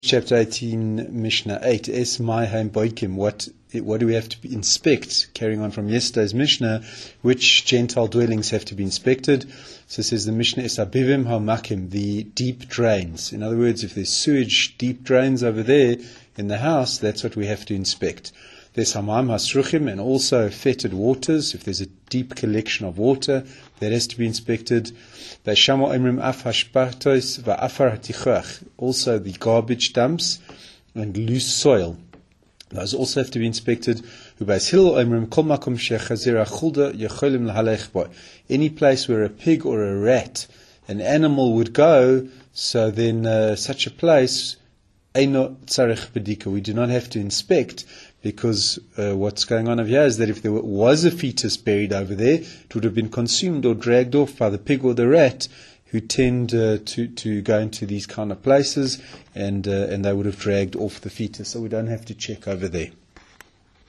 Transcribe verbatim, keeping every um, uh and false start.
Chapter eighteen, Mishnah eight. Es mai haim boikim. What what do we have to inspect? Carrying on from yesterday's Mishnah, which Gentile dwellings have to be inspected? So it says the Mishnah is abivim hamakim, the deep drains. In other words, if there's sewage, deep drains over there in the house, that's what we have to inspect. There's hamam hasruchim, and also fetid waters. If there's a deep collection of water, that has to be inspected. Also the garbage dumps and loose soil, those also have to be inspected. Any place where a pig or a rat, an animal would go, so then uh, such a place, we do not have to inspect, because uh, what's going on over here is that if there was a fetus buried over there, it would have been consumed or dragged off by the pig or the rat, who tend uh, to, to go into these kind of places, and uh, and they would have dragged off the fetus, so we don't have to check over there.